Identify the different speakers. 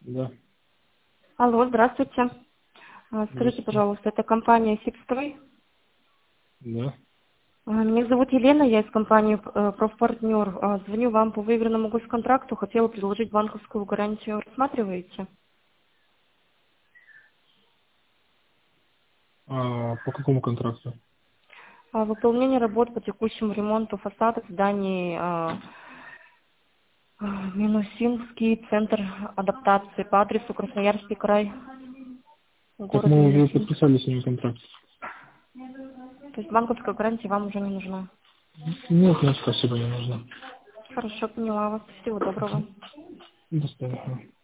Speaker 1: Да.
Speaker 2: Алло, здравствуйте. Скажите,
Speaker 1: Здравствуйте.
Speaker 2: пожалуйста, это компания Сибстрой?
Speaker 1: Да.
Speaker 2: Меня зовут Елена, я из компании Профпартнер. Звоню вам по выигранному госконтракту, хотела предложить банковскую гарантию. Рассматриваете?
Speaker 1: По какому контракту?
Speaker 2: Выполнение работ по текущему ремонту фасадов зданий Минусинский центр адаптации по адресу Красноярский край,
Speaker 1: Так
Speaker 2: город
Speaker 1: мы уже
Speaker 2: Минусинск.
Speaker 1: подписали с ним контракт.
Speaker 2: То есть банковская гарантия вам уже не нужна.
Speaker 1: Нет, нет, спасибо, не нужно.
Speaker 2: Хорошо, поняла вас. Всего доброго.
Speaker 1: До свидания.